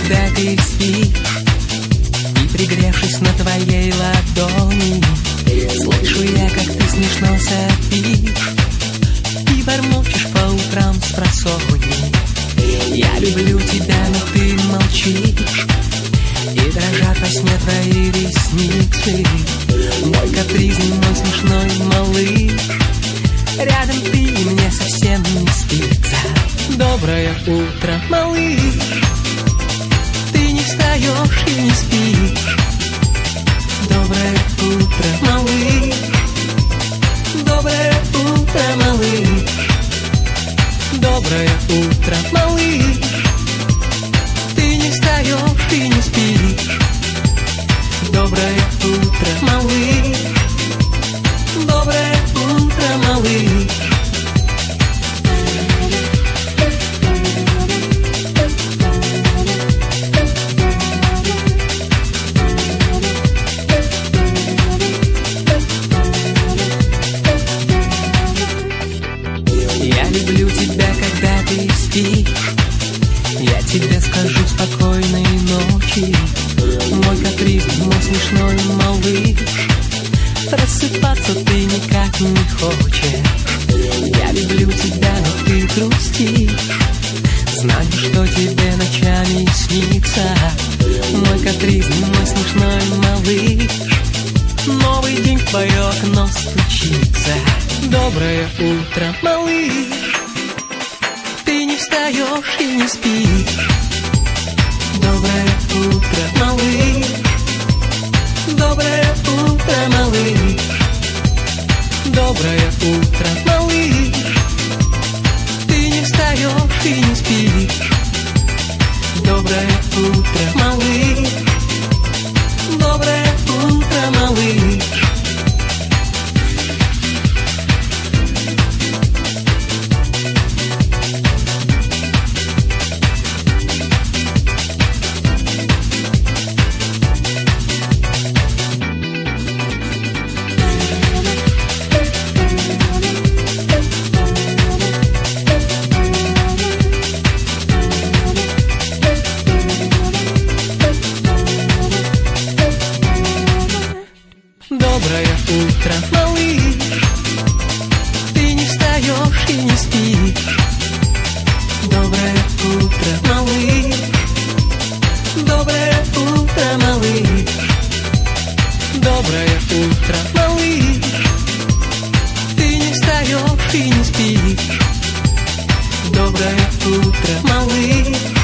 когда ты спишь, и, пригревшись на твоей ладони, слышу я, как ты смешно сопишь и бормочешь по утрам спросонья. Я люблю тебя, но ты молчишь, и дрожат во сне твои ресницы. Мой капризный, мой смешной малыш, рядом ты, и мне совсем не спится. Доброе утро, малыш, ты не встаешь и не спишь. Доброе утро, малыш, доброе утро, малыш. Доброе утро, малыш, ты не встаешь и не спишь. Доброе утро, малыш, доброе утро, малыш. Я люблю тебя, когда ты спишь. Я тебе скажу спокойной ночи, мой капризный, мой смешной малыш. Просыпаться ты никак не хочешь. Я люблю тебя, но ты грустишь. Знаю, что тебе ночами снится, мой капризный, мой смешной малыш. Новый день в твое окно стучится. Доброе утро, малыш, ты не встаешь и не спишь. Доброе утро, малыш, доброе утро, малыш. Доброе утро, малыш, ты не встаешь и не спишь. Доброе утро, малыш, доброе утро, малыш. Доброе утро, малыш, ты не встаешь и не спишь. Доброе утро, малыш, доброе утро, малыш. Доброе утро, малыш, ты не встаешь и не спишь. Доброе утро, малыш.